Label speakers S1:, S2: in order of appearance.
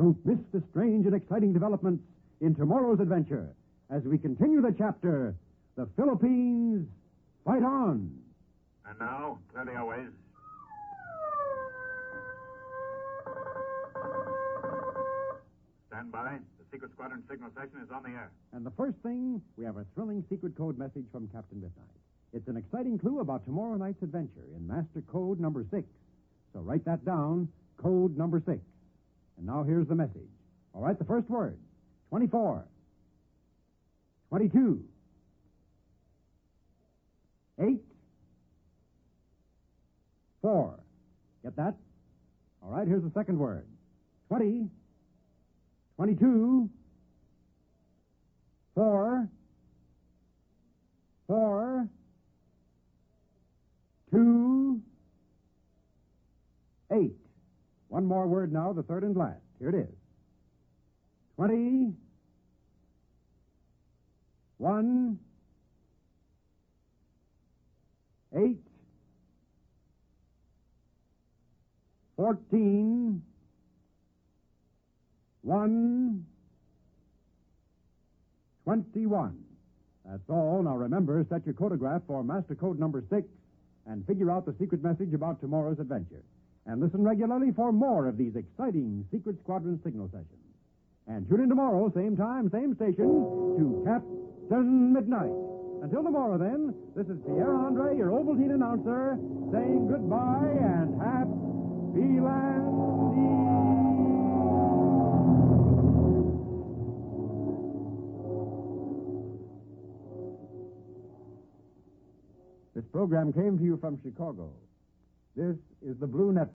S1: Don't miss the strange and exciting developments in tomorrow's adventure as we continue the chapter, The Philippines Fight On.
S2: And now, clear the airways. Stand by. The Secret Squadron signal station is on the air.
S1: And the first thing, we have a thrilling secret code message from Captain Midnight. It's an exciting clue about tomorrow night's adventure in Master Code number 6. So write that down, Code number 6. And now here's the message. All right, the first word, 24, 22, 8, 4. Get that? All right, here's the second word, 20, 22, 4, 4, 2, 8. One more word now, the third and last. Here it is. 20, 1, 8, 14, 1, 21. That's all. Now remember, set your codograph for Master Code number 6 and figure out the secret message about tomorrow's adventure. And listen regularly for more of these exciting Secret Squadron signal sessions. And tune in tomorrow, same time, same station, to Captain Midnight. Until tomorrow, then, this is Pierre Andre, your Ovaltine announcer, saying goodbye and happy landing. This program came to you from Chicago. This is the Blue Network.